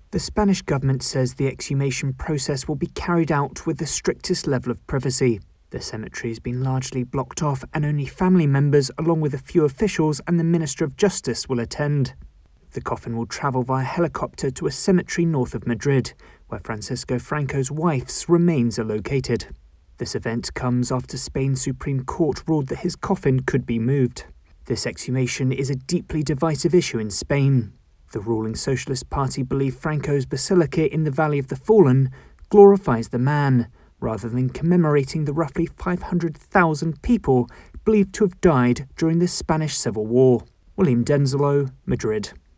The Spanish government says the exhumation process will be carried out with the strictest level of privacy. The cemetery has been largely blocked off and only family members, along with a few officials and the Minister of Justice, will attend. The coffin will travel via helicopter to a cemetery north of Madrid, where Francisco Franco's wife's remains are located. This event comes after Spain's Supreme Court ruled that his coffin could be moved. This exhumation is a deeply divisive issue in Spain. The ruling Socialist Party believe Franco's basilica in the Valley of the Fallen glorifies the man, rather than commemorating the roughly 500,000 people believed to have died during the Spanish Civil War. William Denzelo, Madrid.